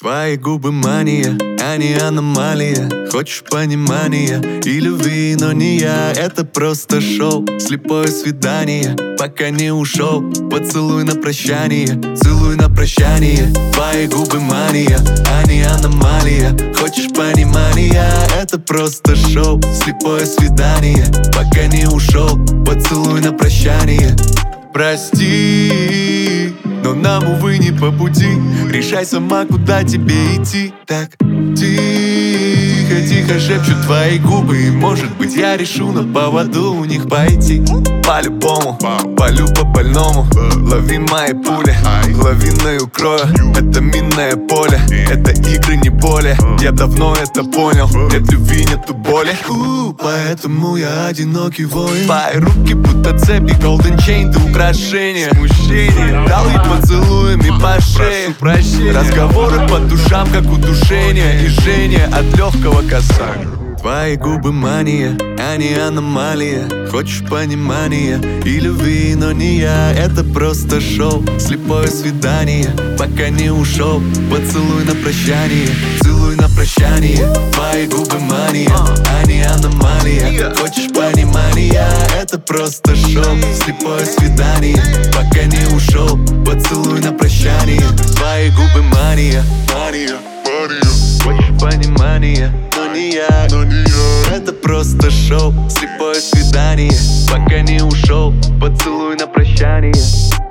Твои губы мания, а не аномалия. Хочешь понимания и любви, но не я. Это просто шоу, слепое свидание. Пока не ушел, поцелуй на прощание. Целуй на прощание. Твои губы мания, а не аномалия. Хочешь понимания, это просто шоу, слепое свидание. Пока не ушел, поцелуй на прощание. Прости, но нам, увы, не по пути. Решай сама, куда тебе идти. Так тихо шепчут твои губы. И, может быть, я решу на поводу у них пойти. По-любому, полю по-больному. Лови мои пули, лавиной укрою. Это минное поле, это игры, не более. Я давно это понял, нет любви, нету боли. Поэтому я одинокий воин. Твои руки будто цепи, golden chain, ты украшение. Смущение, дал ей поцелуями по шее. Разговоры по душам, как удушение. И жжение от легкого касания. Твои губы мания, а не аномалия. Хочешь понимания и любви, но не я. Это просто шоу, слепое свидание. Пока не ушел, поцелуй на прощание. Целуй на прощание. Твои губы мания, а не аномалия. Хочешь понимания, это просто шоу, слепое свидание. Пока не ушел, поцелуй на прощание. Твои губы мания, мания. Хочешь понимания, но не я. Это просто шоу, слепое свидание. Пока не ушел, поцелуй на прощание.